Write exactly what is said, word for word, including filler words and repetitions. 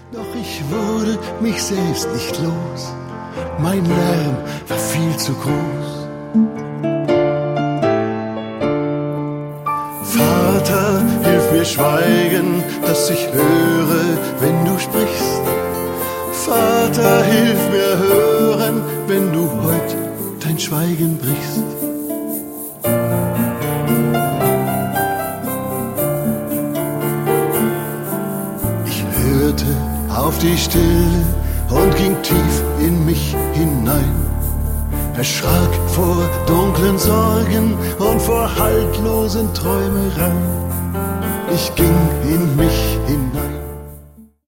Doch ich wurde mich selbst nicht los, mein Lärm war viel zu groß. Vater, hilf mir schweigen, dass ich höre, wenn du sprichst. Vater, hilf mir hören, wenn du heut dein Schweigen brichst. Ich hörte auf die Stille und ging tief in mich hinein. Erschrak vor dunklen Sorgen und vor haltlosen Träumereien. Ich ging in mich hinein.